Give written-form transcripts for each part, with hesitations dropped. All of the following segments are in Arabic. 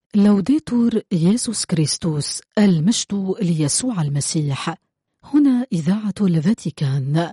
لوديتور يسوع كريستوس، المجد ليسوع المسيح. هنا إذاعة الفاتيكان.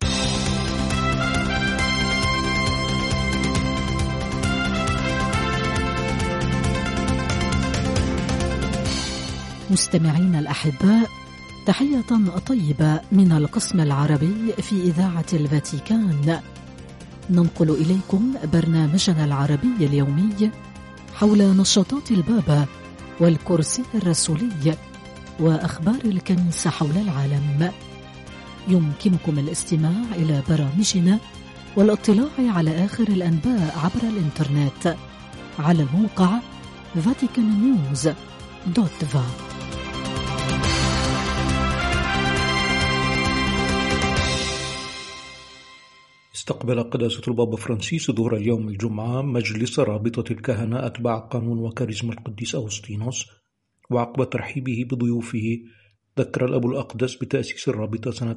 مستمعين الأحباء، تحية طيبة من القسم العربي في إذاعة الفاتيكان. ننقل إليكم برنامجنا العربي اليومي حول نشاطات البابا والكرسي الرسولي وأخبار الكنيسة حول العالم. يمكنكم الاستماع إلى برامجنا والاطلاع على آخر الأنباء عبر الإنترنت على الموقع vaticannews.va. استقبل قداسة البابا فرانسيس ظهر اليوم الجمعة مجلس رابطة الكهنة أتباع قانون وكاريزما القديس أغسطينوس، وعقب ترحيبه بضيوفه ذكر الأب الأقدس بتأسيس الرابطة سنة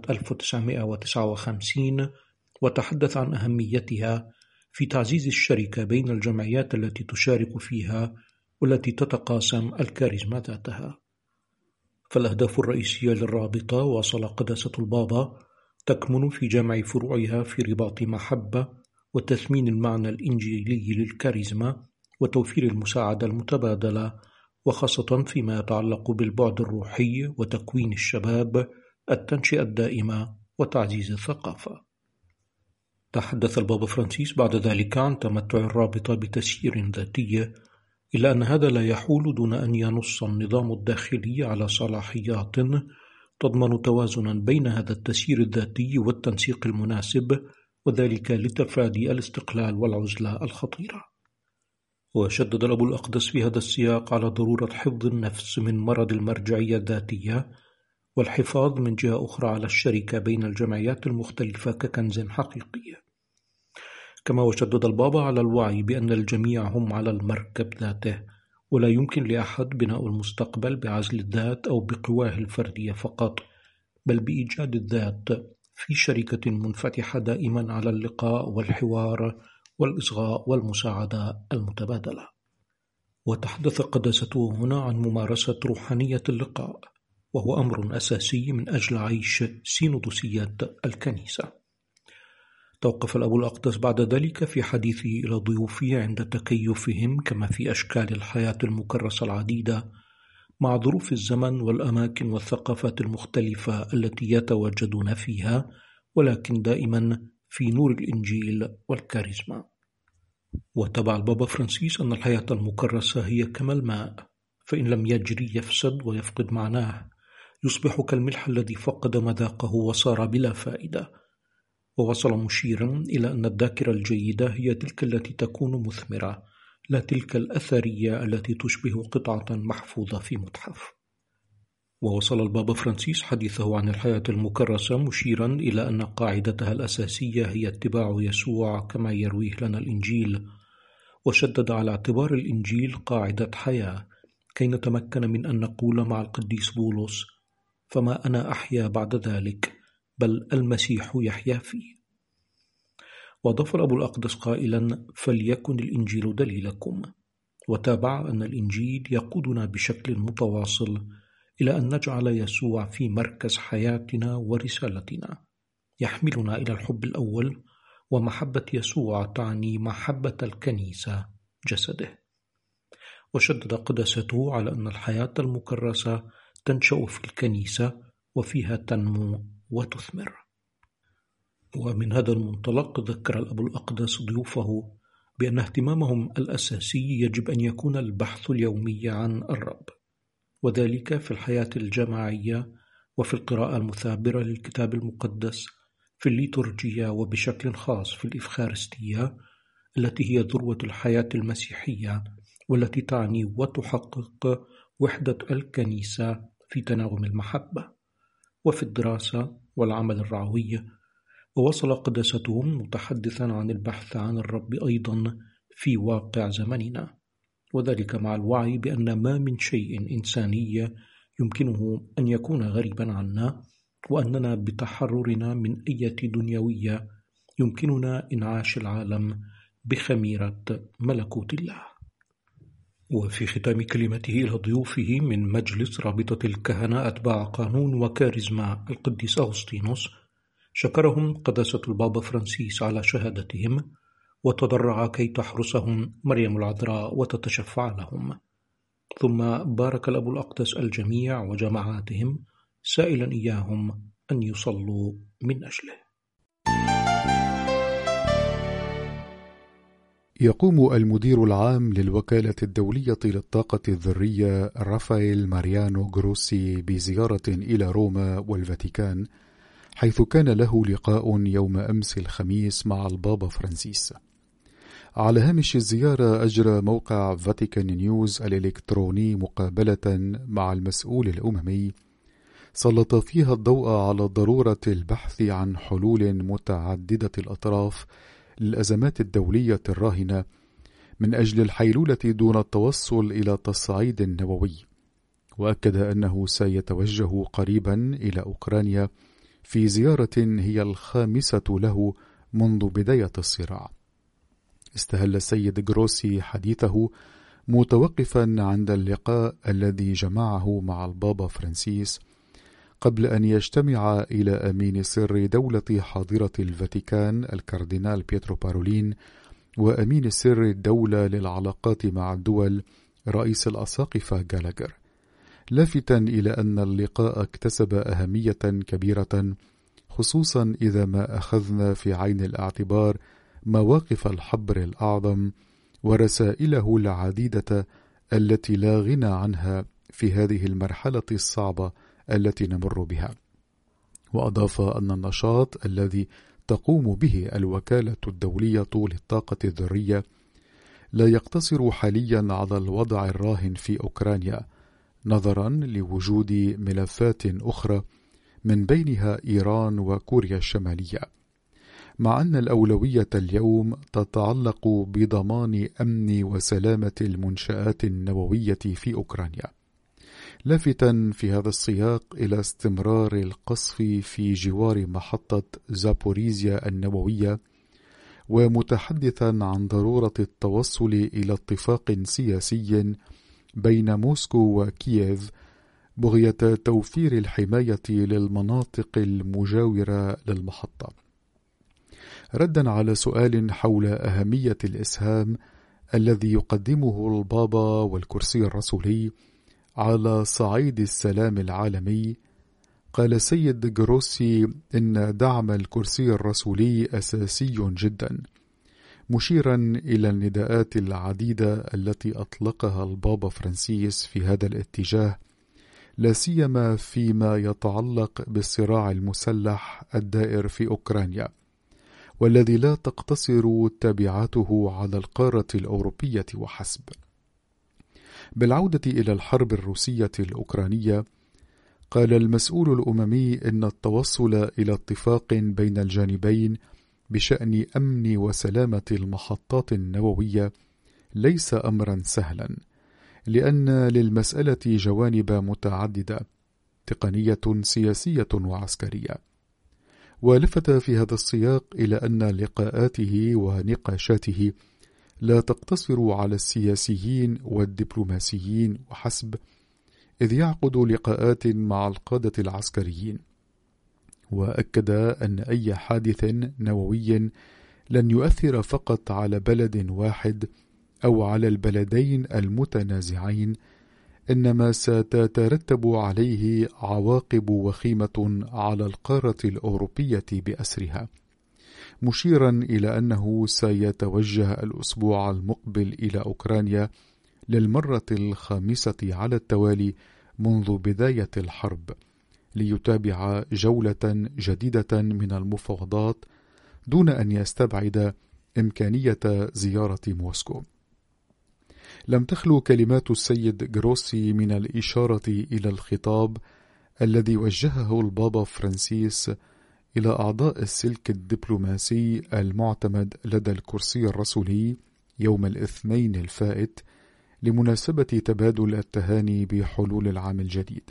1959 وتحدث عن أهميتها في تعزيز الشركة بين الجمعيات التي تشارك فيها والتي تتقاسم الكاريزما ذاتها. فالأهداف الرئيسية للرابطة، واصل قداسة البابا، تكمن في جمع فروعها في رباط محبة وتثمين المعنى الإنجيلي للكاريزما وتوفير المساعدة المتبادلة، وخاصة فيما يتعلق بالبعد الروحي وتكوين الشباب، التنشئة الدائمة وتعزيز الثقافة. تحدث البابا فرانسيس بعد ذلك عن تمتع الرابطة بتسيير ذاتي، إلا أن هذا لا يحول دون أن ينص النظام الداخلي على صلاحيات تضمن توازنا بين هذا التسيير الذاتي والتنسيق المناسب، وذلك لتفادي الاستقلال والعزلة الخطيرة. وشدد الأب الأقدس في هذا السياق على ضرورة حفظ النفس من مرض المرجعية الذاتية، والحفاظ من جهة أخرى على الشركة بين الجمعيات المختلفة ككنز حقيقي. كما وشدد البابا على الوعي بأن الجميع هم على المركب ذاته، ولا يمكن لأحد بناء المستقبل بعزل الذات أو بقواه الفردية فقط، بل بإيجاد الذات في شركة منفتحة دائما على اللقاء والحوار والإصغاء والمساعدة المتبادلة. وتحدث قداسته هنا عن ممارسة روحانية اللقاء، وهو أمر أساسي من أجل عيش سينودوسية الكنيسة. توقف الأب الأقدس بعد ذلك في حديثه إلى ضيوفه عند تكيفهم كما في أشكال الحياة المكرسة العديدة مع ظروف الزمن والأماكن والثقافات المختلفة التي يتواجدون فيها، ولكن دائما في نور الإنجيل والكاريزما. وتبع البابا فرانسيس أن الحياة المكرسة هي كما الماء، فإن لم يجري يفسد ويفقد معناه، يصبح كالملح الذي فقد مذاقه وصار بلا فائدة. ووصل مشيرا إلى أن الذاكرة الجيدة هي تلك التي تكون مثمرة، لا تلك الأثرية التي تشبه قطعة محفوظة في متحف. ووصل البابا فرانسيس حديثه عن الحياة المكرسة مشيرا إلى أن قاعدتها الأساسية هي اتباع يسوع كما يرويه لنا الإنجيل، وشدد على اعتبار الإنجيل قاعدة حياة كي نتمكن من أن نقول مع القديس بولس: فما أنا أحيا بعد ذلك، بل المسيح يحيا فيه. وأضاف الأب الأقدس قائلا: فليكن الإنجيل دليلكم. وتابع أن الإنجيل يقودنا بشكل متواصل إلى أن نجعل يسوع في مركز حياتنا ورسالتنا، يحملنا إلى الحب الأول، ومحبة يسوع تعني محبة الكنيسة جسده. وشدد قداسته على أن الحياة المكرسة تنشأ في الكنيسة وفيها تنمو وتثمر. ومن هذا المنطلق ذكر الأب الأقدس ضيوفه بأن اهتمامهم الأساسي يجب أن يكون البحث اليومي عن الرب، وذلك في الحياة الجماعية وفي القراءة المثابرة للكتاب المقدس، في الليتورجية، وبشكل خاص في الإفخارستية التي هي ذروة الحياة المسيحية، والتي تعني وتحقق وحدة الكنيسة في تناغم المحبة، وفي الدراسة والعمل الرعوي. ووصل قداستهم متحدثا عن البحث عن الرب أيضا في واقع زمننا، وذلك مع الوعي بأن ما من شيء إنساني يمكنه أن يكون غريبا عنا، وأننا بتحررنا من أي دنيوية يمكننا إنعاش العالم بخميرة ملكوت الله. وفي ختام كلمته إلى ضيوفه من مجلس رابطة الكهنة أتباع قانون وكاريزما القديس أغسطينوس، شكرهم قداسة البابا فرانسيس على شهادتهم، وتضرع كي تحرسهم مريم العذراء وتتشفع لهم. ثم بارك الأب الأقدس الجميع وجماعاتهم، سائلا إياهم أن يصلوا من أجله. يقوم المدير العام للوكالة الدولية للطاقة الذرية رافائيل ماريانو جروسي بزيارة إلى روما والفاتيكان، حيث كان له لقاء يوم أمس الخميس مع البابا فرانسيس. على هامش الزيارة أجرى موقع فاتيكان نيوز الإلكتروني مقابلة مع المسؤول الأممي سلط فيها الضوء على ضرورة البحث عن حلول متعددة الأطراف للأزمات الدولية الراهنة من أجل الحيلولة دون التوصل إلى تصعيد نووي، وأكد أنه سيتوجه قريبا إلى أوكرانيا في زيارة هي الخامسة له منذ بداية الصراع. استهل السيد جروسي حديثه متوقفا عند اللقاء الذي جمعه مع البابا فرانسيس قبل أن يجتمع إلى أمين سر دولة حاضرة الفاتيكان الكاردينال بيترو بارولين وأمين سر الدولة للعلاقات مع الدول رئيس الأساقفة جالاجر، لافتا إلى أن اللقاء اكتسب أهمية كبيرة، خصوصا إذا ما أخذنا في عين الاعتبار مواقف الحبر الأعظم ورسائله العديدة التي لا غنى عنها في هذه المرحلة الصعبة التي نمر بها. وأضاف أن النشاط الذي تقوم به الوكالة الدولية للطاقة الذرية لا يقتصر حاليا على الوضع الراهن في أوكرانيا، نظرا لوجود ملفات أخرى من بينها إيران وكوريا الشمالية، مع أن الأولوية اليوم تتعلق بضمان أمن وسلامة المنشآت النووية في أوكرانيا، لافتا في هذا السياق إلى استمرار القصف في جوار محطة زابوريزيا النووية، ومتحدثا عن ضرورة التوصل إلى اتفاق سياسي بين موسكو وكييف بغية توفير الحماية للمناطق المجاورة للمحطة. ردا على سؤال حول أهمية الإسهام الذي يقدمه البابا والكرسي الرسولي على صعيد السلام العالمي، قال السيد جروسي إن دعم الكرسي الرسولي أساسي جدا، مشيرا إلى النداءات العديدة التي أطلقها البابا فرانسيس في هذا الاتجاه، لا سيما فيما يتعلق بالصراع المسلح الدائر في أوكرانيا، والذي لا تقتصر تبعاته على القارة الأوروبية وحسب. بالعودة إلى الحرب الروسية الأوكرانية، قال المسؤول الأممي إن التوصل إلى اتفاق بين الجانبين بشأن أمن وسلامة المحطات النووية ليس أمرا سهلا، لأن للمسألة جوانب متعددة تقنية سياسية وعسكرية. ولفت في هذا السياق إلى أن لقاءاته ونقاشاته لا تقتصر على السياسيين والدبلوماسيين وحسب، إذ يعقد لقاءات مع القادة العسكريين، وأكد أن أي حادث نووي لن يؤثر فقط على بلد واحد أو على البلدين المتنازعين، إنما ستترتب عليه عواقب وخيمة على القارة الأوروبية بأسرها، مشيرا إلى أنه سيتوجه الأسبوع المقبل إلى أوكرانيا للمرة الخامسة على التوالي منذ بداية الحرب، ليتابع جولة جديدة من المفاوضات دون أن يستبعد إمكانية زيارة موسكو. لم تخلو كلمات السيد جروسي من الإشارة إلى الخطاب الذي وجهه البابا فرانسيس إلى أعضاء السلك الدبلوماسي المعتمد لدى الكرسي الرسولي يوم الاثنين الفائت لمناسبة تبادل التهاني بحلول العام الجديد،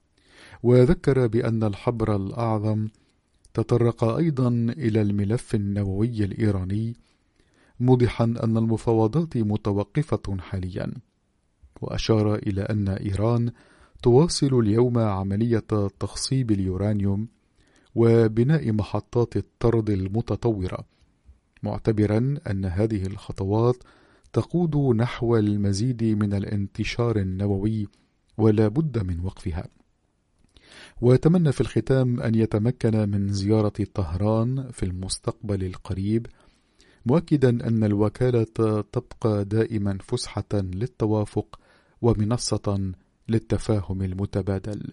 وذكر بأن الحبر الأعظم تطرق أيضا إلى الملف النووي الإيراني، موضحا أن المفاوضات متوقفة حاليا، وأشار إلى أن إيران تواصل اليوم عملية تخصيب اليورانيوم وبناء محطات الطرد المتطورة، معتبرا أن هذه الخطوات تقود نحو المزيد من الانتشار النووي ولا بد من وقفها. وتمنى في الختام أن يتمكن من زيارة طهران في المستقبل القريب، مؤكدا أن الوكالة تبقى دائما فسحة للتوافق ومنصة للتفاهم المتبادل.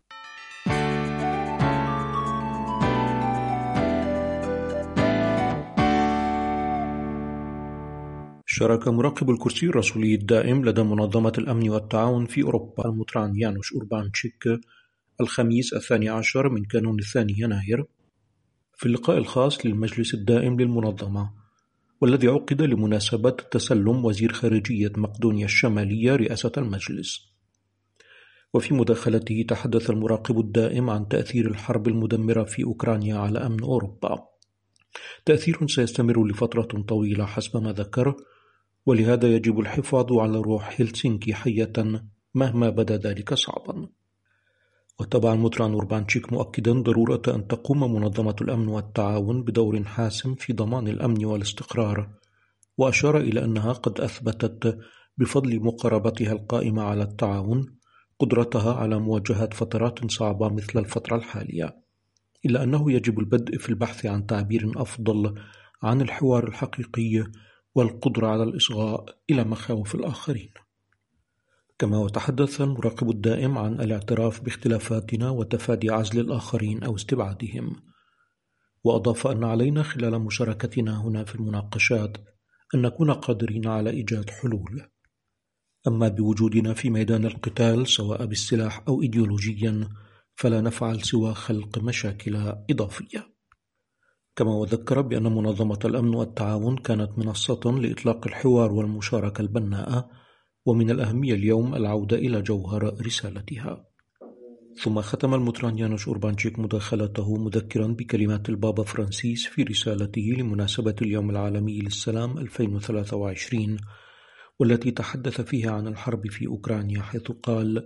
شارك مراقب الكرسي الرسولي الدائم لدى منظمة الأمن والتعاون في أوروبا المطران يانوش أوربانشيك الخميس 12 من كانون 2 يناير في اللقاء الخاص للمجلس الدائم للمنظمة، والذي عقد لمناسبة تسلم وزير خارجية مقدونيا الشمالية رئاسة المجلس. وفي مداخلته تحدث المراقب الدائم عن تأثير الحرب المدمرة في أوكرانيا على أمن أوروبا، تأثير سيستمر لفترة طويلة حسب ما ذكر، ولهذا يجب الحفاظ على روح هلسنكي حية مهما بدا ذلك صعبا. وتبع المطران أوربانشيك مؤكدا ضرورة أن تقوم منظمة الأمن والتعاون بدور حاسم في ضمان الأمن والاستقرار، وأشار إلى أنها قد أثبتت بفضل مقاربتها القائمة على التعاون قدرتها على مواجهة فترات صعبة مثل الفترة الحالية، إلا أنه يجب البدء في البحث عن تعبير أفضل عن الحوار الحقيقي والقدرة على الإصغاء إلى مخاوف الآخرين. كما وتحدث المراقب الدائم عن الاعتراف باختلافاتنا وتفادي عزل الآخرين أو استبعادهم، وأضاف أن علينا خلال مشاركتنا هنا في المناقشات أن نكون قادرين على إيجاد حلول، أما بوجودنا في ميدان القتال سواء بالسلاح أو إيديولوجيا فلا نفعل سوى خلق مشاكل إضافية. كما وذكر بأن منظمة الأمن والتعاون كانت منصة لإطلاق الحوار والمشاركة البناءة، ومن الأهمية اليوم العودة إلى جوهر رسالتها. ثم ختم المطران يانوش أوربانشيك مداخلته مذكرا بكلمات البابا فرانسيس في رسالته لمناسبة اليوم العالمي للسلام 2023، والتي تحدث فيها عن الحرب في أوكرانيا، حيث قال: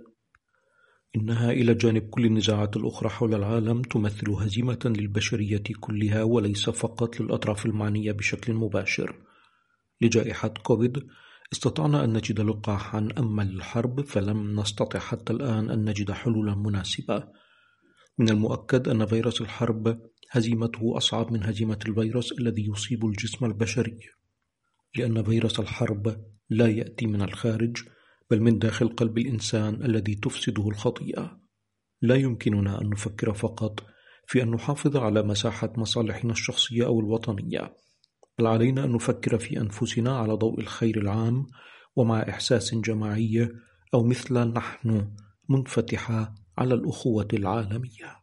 إنها إلى جانب كل النزاعات الأخرى حول العالم تمثل هزيمة للبشرية كلها وليس فقط للأطراف المعنية بشكل مباشر. لجائحة كوفيد استطعنا أن نجد لقاحا، أما للحرب فلم نستطع حتى الآن أن نجد حلولا مناسبة. من المؤكد أن فيروس الحرب هزيمته أصعب من هزيمة الفيروس الذي يصيب الجسم البشري، لأن فيروس الحرب لا يأتي من الخارج بل من داخل قلب الإنسان الذي تفسده الخطيئة. لا يمكننا أن نفكر فقط في أن نحافظ على مساحة مصالحنا الشخصية أو الوطنية، بل علينا أن نفكر في أنفسنا على ضوء الخير العام ومع إحساس جماعي، أو مثل نحن منفتحة على الأخوة العالمية.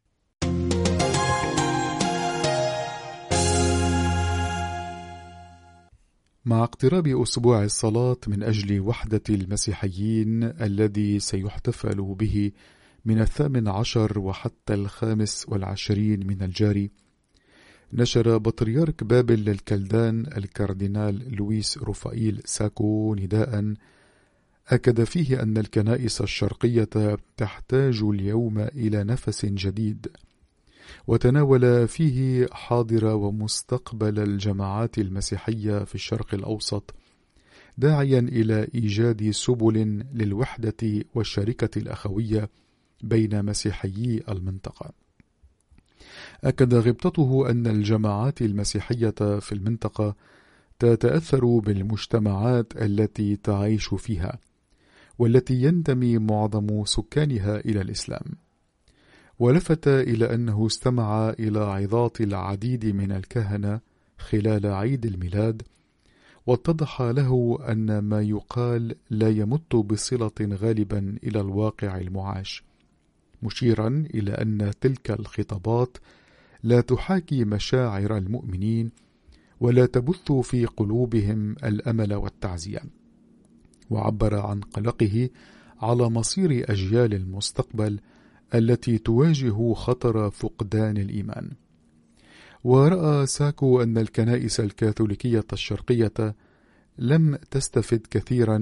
مع اقتراب أسبوع الصلاة من أجل وحدة المسيحيين الذي سيحتفل به من 18 وحتى 25 من الجاري، نشر بطريرك بابل الكلدان الكاردينال لويس رفائيل ساكو نداء أكد فيه أن الكنائس الشرقية تحتاج اليوم إلى نفس جديد، وتناول فيه حاضر ومستقبل الجماعات المسيحية في الشرق الأوسط، داعيا إلى إيجاد سبل للوحدة والشركة الأخوية بين مسيحيي المنطقة. أكد غبطته أن الجماعات المسيحية في المنطقة تتأثر بالمجتمعات التي تعيش فيها، والتي ينتمي معظم سكانها إلى الإسلام، ولفت إلى أنه استمع إلى عظات العديد من الكهنة خلال عيد الميلاد، واتضح له أن ما يقال لا يمت بصلة غالبا إلى الواقع المعاش، مشيرا إلى أن تلك الخطابات لا تحاكي مشاعر المؤمنين ولا تبث في قلوبهم الأمل والتعزية، وعبر عن قلقه على مصير أجيال المستقبل التي تواجه خطر فقدان الإيمان. ورأى ساكو أن الكنائس الكاثوليكية الشرقية لم تستفد كثيرا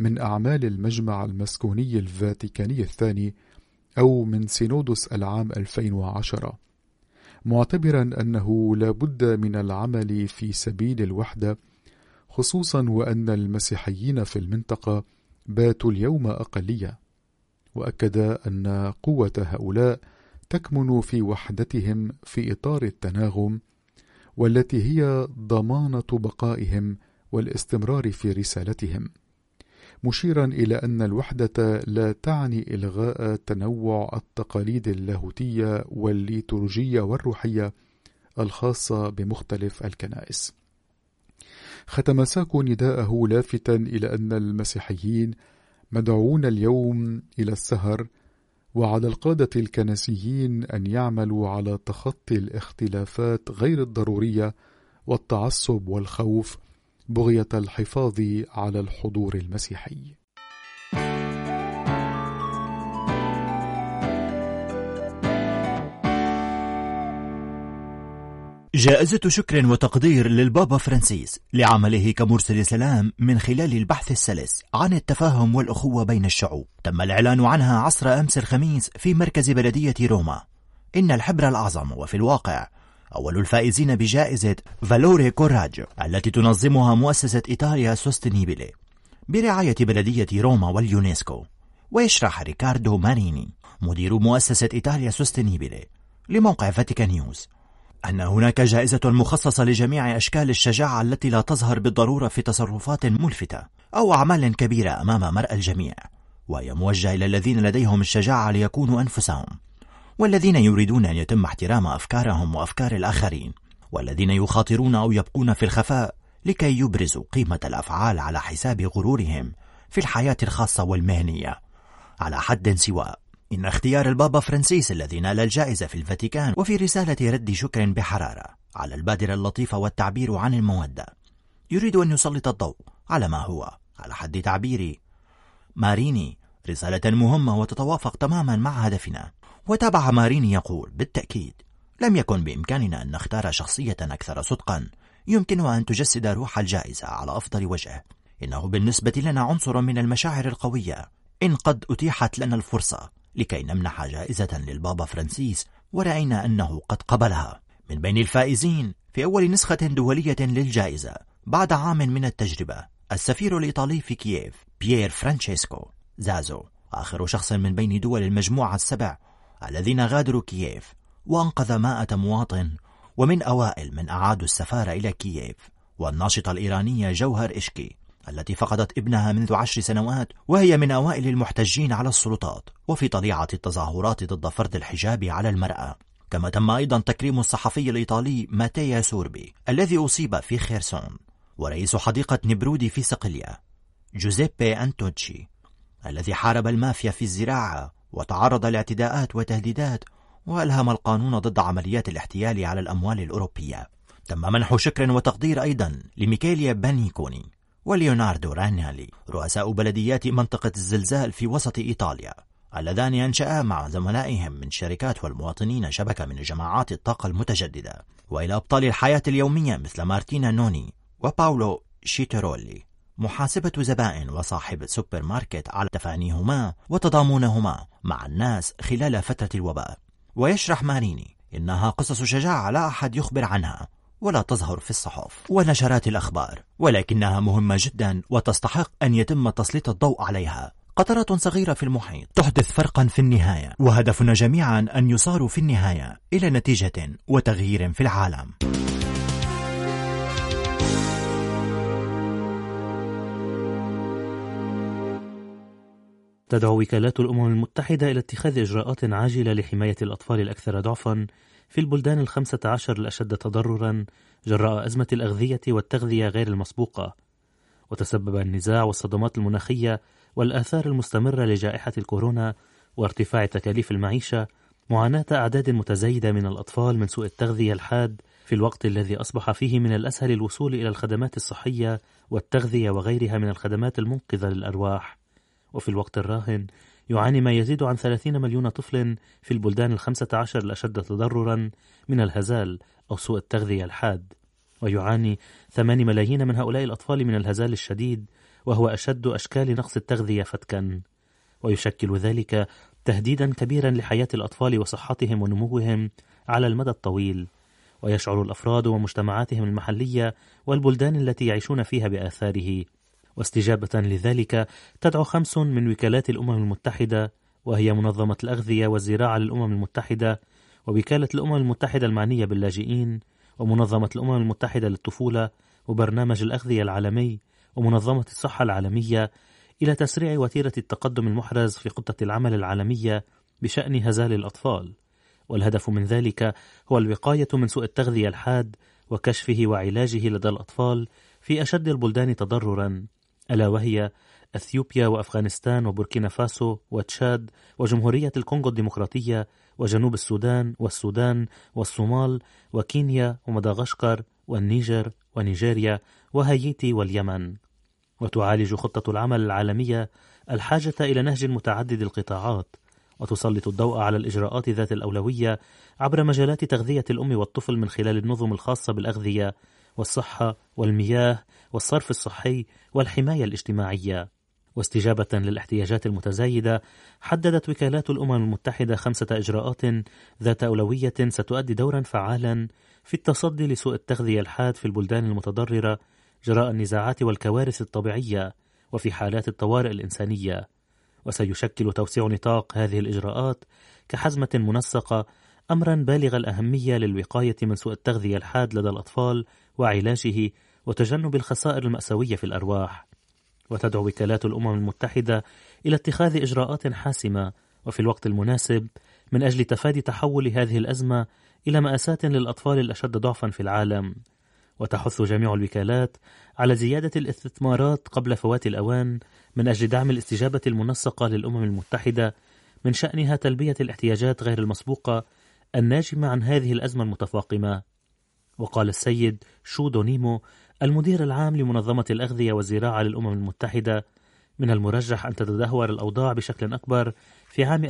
من أعمال المجمع المسكوني الفاتيكاني الثاني أو من سينودس العام 2010، معتبرا أنه لا بد من العمل في سبيل الوحدة، خصوصا وأن المسيحيين في المنطقة باتوا اليوم أقلية. وأكد أن قوة هؤلاء تكمن في وحدتهم في إطار التناغم، والتي هي ضمانة بقائهم والاستمرار في رسالتهم، مشيرا إلى أن الوحدة لا تعني إلغاء تنوع التقاليد اللاهوتية والليتورجية والروحية الخاصة بمختلف الكنائس. ختم ساكو نداءه لافتا إلى أن المسيحيين مدعوون اليوم إلى السهر، وعلى القادة الكنسيين أن يعملوا على تخطي الاختلافات غير الضرورية والتعصب والخوف بغية الحفاظ على الحضور المسيحي. جائزة شكر وتقدير للبابا فرانسيس لعمله كمرسل سلام من خلال البحث السلس عن التفاهم والأخوة بين الشعوب، تم الإعلان عنها عصر أمس الخميس في مركز بلدية روما. إن الحبر الأعظم وفي الواقع أول الفائزين بجائزة فالوري كوراجو التي تنظمها مؤسسة إيطاليا سوستينيبيلي برعاية بلدية روما واليونسكو. ويشرح ريكاردو ماريني مدير مؤسسة إيطاليا سوستينيبيلي لموقع فاتيكان نيوز أن هناك جائزة مخصصة لجميع أشكال الشجاعة التي لا تظهر بالضرورة في تصرفات ملفتة أو أعمال كبيرة أمام مرأى الجميع، وهي موجهة إلى الذين لديهم الشجاعة ليكونوا أنفسهم، والذين يريدون أن يتم احترام أفكارهم وأفكار الآخرين، والذين يخاطرون أو يبقون في الخفاء لكي يبرزوا قيمة الأفعال على حساب غرورهم في الحياة الخاصة والمهنية. على حد سواء، إن اختيار البابا فرانسيس الذي نال الجائزة في الفاتيكان وفي رسالة رد شكر بحرارة على البادرة اللطيفة والتعبير عن المودة يريد أن يسلط الضوء على ما هو على حد تعبير ماريني رسالة مهمة وتتوافق تماما مع هدفنا. وتابع ماريني يقول: بالتأكيد لم يكن بإمكاننا أن نختار شخصية أكثر صدقا يمكنها أن تجسد روح الجائزة على أفضل وجه. إنه بالنسبة لنا عنصر من المشاعر القوية إن قد أتيحت لنا الفرصة لكي نمنح جائزة للبابا فرانسيس، ورأينا أنه قد قبلها. من بين الفائزين في أول نسخة دولية للجائزة بعد عام من التجربة السفير الإيطالي في كييف بيير فرانشيسكو زازو، آخر شخص من بين دول المجموعة السبع الذين غادروا كييف وأنقذ 100 مواطن، ومن أوائل من أعادوا السفارة إلى كييف. والناشطة الإيرانية جوهر إشكي التي فقدت ابنها منذ 10 سنوات، وهي من أوائل المحتجين على السلطات وفي طليعة التظاهرات ضد فرض الحجاب على المرأة. كما تم أيضا تكريم الصحفي الإيطالي ماتيا سوربي الذي أصيب في خيرسون، ورئيس حديقة نبرودي في صقلية جوزيبي أنتوتشي الذي حارب المافيا في الزراعة وتعرض لاعتداءات وتهديدات وألهم القانون ضد عمليات الاحتيال على الأموال الأوروبية. تم منح شكر وتقدير أيضا لميكيليا بانيكوني وليوناردو رانيالي رؤساء بلديات منطقة الزلزال في وسط إيطاليا اللذان أنشأا مع زملائهم من شركات والمواطنين شبكة من جماعات الطاقة المتجددة، وإلى أبطال الحياة اليومية مثل مارتينا نوني وباولو شيترولي محاسبة زبائن وصاحب سوبر ماركت على تفانيهما وتضامنهما مع الناس خلال فترة الوباء. ويشرح ماريني إنها قصص شجاعة لا أحد يخبر عنها ولا تظهر في الصحف ونشرات الأخبار، ولكنها مهمة جدا وتستحق أن يتم تسليط الضوء عليها. قطرات صغيرة في المحيط تحدث فرقا في النهاية، وهدفنا جميعا أن يصاروا في النهاية إلى نتيجة وتغيير في العالم. تدعو وكالات الأمم المتحدة إلى اتخاذ إجراءات عاجلة لحماية الأطفال الأكثر ضعفا في البلدان 15 الأشد تضررا جراء أزمة الأغذية والتغذية غير المسبوقة. وتسبب النزاع والصدمات المناخية والآثار المستمرة لجائحة الكورونا وارتفاع تكاليف المعيشة معاناة أعداد متزايدة من الأطفال من سوء التغذية الحاد، في الوقت الذي أصبح فيه من الأسهل الوصول إلى الخدمات الصحية والتغذية وغيرها من الخدمات المنقذة للأرواح. وفي الوقت الراهن يعاني ما يزيد عن 30 مليون طفل في البلدان 15 الأشد تضررا من الهزال أو سوء التغذية الحاد، ويعاني 8 ملايين من هؤلاء الأطفال من الهزال الشديد وهو أشد أشكال نقص التغذية فتكا، ويشكل ذلك تهديدا كبيرا لحياة الأطفال وصحتهم ونموهم على المدى الطويل، ويشعر الأفراد ومجتمعاتهم المحلية والبلدان التي يعيشون فيها بآثاره. واستجابة لذلك تدعو 5 من وكالات الأمم المتحدة، وهي منظمة الأغذية والزراعة للأمم المتحدة، ووكالة الأمم المتحدة المعنية باللاجئين، ومنظمة الأمم المتحدة للطفولة، وبرنامج الأغذية العالمي، ومنظمة الصحة العالمية، إلى تسريع وتيرة التقدم المحرز في خطة العمل العالمية بشأن هزال الأطفال. والهدف من ذلك هو الوقاية من سوء التغذية الحاد وكشفه وعلاجه لدى الأطفال في أشد البلدان تضررا، ألا وهي أثيوبيا وأفغانستان وبوركينا فاسو وتشاد وجمهورية الكونغو الديمقراطية وجنوب السودان والسودان والصومال وكينيا ومدغشقر والنيجر ونيجيريا وهايتي واليمن. وتعالج خطة العمل العالمية الحاجة إلى نهج متعدد القطاعات، وتسلط الضوء على الإجراءات ذات الأولوية عبر مجالات تغذية الأم والطفل من خلال النظم الخاصة بالأغذية والصحة والمياه والصرف الصحي والحماية الاجتماعية. واستجابة للاحتياجات المتزايدة، حددت وكالات الأمم المتحدة 5 إجراءات ذات أولوية ستؤدي دورا فعالا في التصدي لسوء التغذية الحاد في البلدان المتضررة جراء النزاعات والكوارث الطبيعية وفي حالات الطوارئ الإنسانية. وسيشكل توسيع نطاق هذه الإجراءات كحزمة منسقة أمرا بالغ الأهمية للوقاية من سوء التغذية الحاد لدى الأطفال وعلاجه وتجنب الخسائر المأساوية في الأرواح. وتدعو وكالات الأمم المتحدة إلى اتخاذ إجراءات حاسمة وفي الوقت المناسب من أجل تفادي تحول هذه الأزمة إلى مأساة للأطفال الأشد ضعفا في العالم. وتحث جميع الوكالات على زيادة الاستثمارات قبل فوات الأوان من أجل دعم الاستجابة المنسقة للأمم المتحدة من شأنها تلبية الاحتياجات غير المسبوقة الناجمة عن هذه الأزمة المتفاقمة. وقال السيد شو دونيمو المدير العام لمنظمة الأغذية والزراعة للأمم المتحدة: من المرجح أن تتدهور الأوضاع بشكل أكبر في عام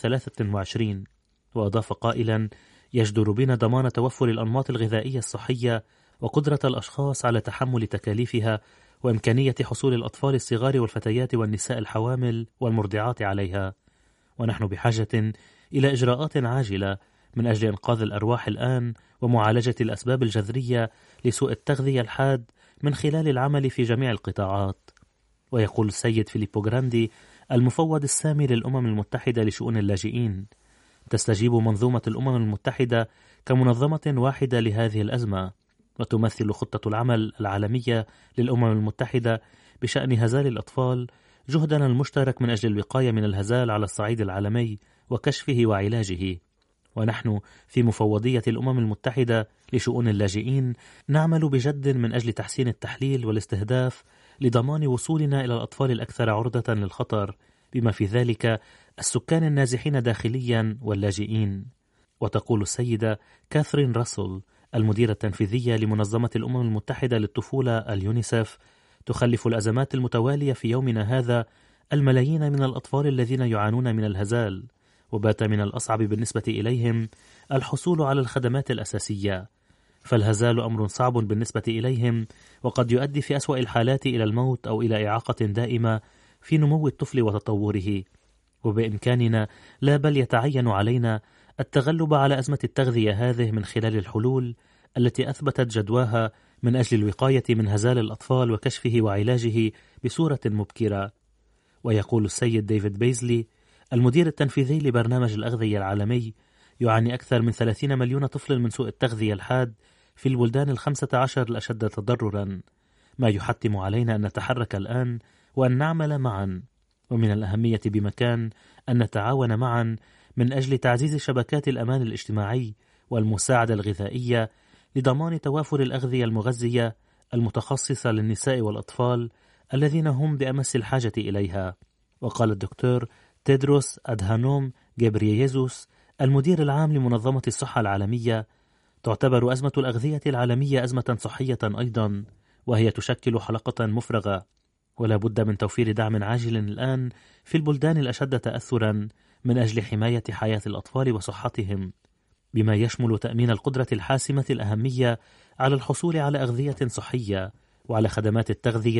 2023. وأضاف قائلا: يجدر بنا ضمان توفر الأنماط الغذائية الصحية وقدرة الأشخاص على تحمل تكاليفها وإمكانية حصول الأطفال الصغار والفتيات والنساء الحوامل والمرضعات عليها. ونحن بحاجة إلى إجراءات عاجلة من أجل إنقاذ الأرواح الآن ومعالجة الأسباب الجذرية لسوء التغذية الحاد من خلال العمل في جميع القطاعات. ويقول السيد فيليبو غراندي المفوض السامي للأمم المتحدة لشؤون اللاجئين: تستجيب منظومة الأمم المتحدة كمنظمة واحدة لهذه الأزمة، وتمثل خطة العمل العالمية للأمم المتحدة بشأن هزال الأطفال جهدنا المشترك من أجل الوقاية من الهزال على الصعيد العالمي وكشفه وعلاجه. ونحن في مفوضية الأمم المتحدة لشؤون اللاجئين نعمل بجد من أجل تحسين التحليل والاستهداف لضمان وصولنا إلى الأطفال الأكثر عرضة للخطر، بما في ذلك السكان النازحين داخليا واللاجئين. وتقول السيدة كاثرين راسل المديرة التنفيذية لمنظمة الأمم المتحدة للطفولة اليونيسف: تخلف الأزمات المتوالية في يومنا هذا الملايين من الأطفال الذين يعانون من الهزال، وبات من الأصعب بالنسبة إليهم الحصول على الخدمات الأساسية، فالهزال أمر صعب بالنسبة إليهم وقد يؤدي في أسوأ الحالات إلى الموت أو إلى إعاقة دائمة في نمو الطفل وتطوره. وبإمكاننا لا بل يتعين علينا التغلب على أزمة التغذية هذه من خلال الحلول التي أثبتت جدواها من أجل الوقاية من هزال الأطفال وكشفه وعلاجه بصورة مبكرة. ويقول السيد ديفيد بيزلي المدير التنفيذي لبرنامج الأغذية العالمي: يعاني أكثر من 30 مليون طفل من سوء التغذية الحاد في البلدان 15 الأشد تضررا، ما يحتم علينا أن نتحرك الآن وأن نعمل معا. ومن الأهمية بمكان أن نتعاون معا من أجل تعزيز شبكات الأمان الاجتماعي والمساعدة الغذائية لضمان توافر الأغذية المغذية المتخصصة للنساء والأطفال الذين هم بأمس الحاجة إليها. وقال الدكتور تيدروس أدهانوم غيبرييسوس المدير العام لمنظمة الصحة العالمية: تعتبر أزمة الأغذية العالمية أزمة صحية أيضا، وهي تشكل حلقة مفرغة، ولا بد من توفير دعم عاجل الآن في البلدان الأشد تأثرا من أجل حماية حياة الأطفال وصحتهم، بما يشمل تأمين القدرة الحاسمة الأهمية على الحصول على أغذية صحية وعلى خدمات التغذية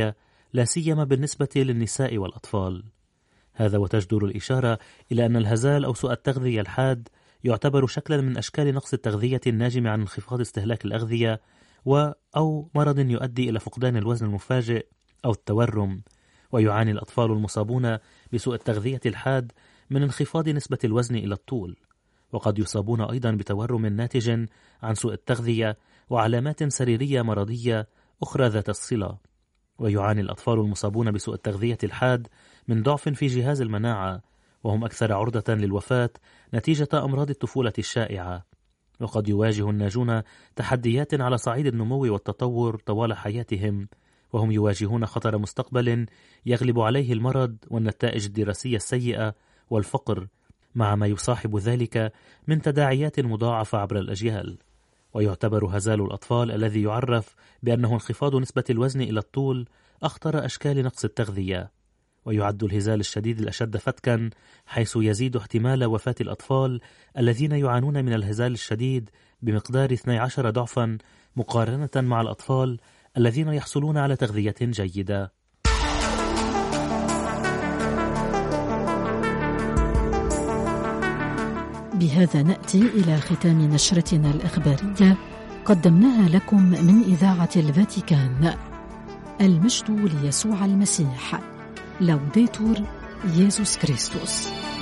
لا سيما بالنسبة للنساء والأطفال. هذا وتجدر الإشارة إلى أن الهزال أو سوء التغذية الحاد يعتبر شكلا من أشكال نقص التغذية الناجم عن انخفاض استهلاك الأغذية أو مرض يؤدي إلى فقدان الوزن المفاجئ أو التورم. ويعاني الأطفال المصابون بسوء التغذية الحاد من انخفاض نسبة الوزن إلى الطول، وقد يصابون أيضا بتورم ناتج عن سوء التغذية وعلامات سريرية مرضية أخرى ذات الصلة. ويعاني الأطفال المصابون بسوء التغذية الحاد من ضعف في جهاز المناعة، وهم أكثر عرضة للوفاة نتيجة أمراض الطفولة الشائعة. وقد يواجه الناجون تحديات على صعيد النمو والتطور طوال حياتهم، وهم يواجهون خطر مستقبل يغلب عليه المرض والنتائج الدراسية السيئة والفقر، مع ما يصاحب ذلك من تداعيات مضاعفة عبر الأجيال. ويعتبر هزال الأطفال الذي يعرف بأنه انخفاض نسبة الوزن إلى الطول أخطر أشكال نقص التغذية. ويعد الهزال الشديد الأشد فتكا، حيث يزيد احتمال وفاة الأطفال الذين يعانون من الهزال الشديد بمقدار 12 ضعفا مقارنة مع الأطفال الذين يحصلون على تغذية جيدة. بهذا نأتي إلى ختام نشرتنا الإخبارية قدمناها لكم من إذاعة الفاتيكان. المجد ليسوع المسيح. لوديتور يسوع كريستوس.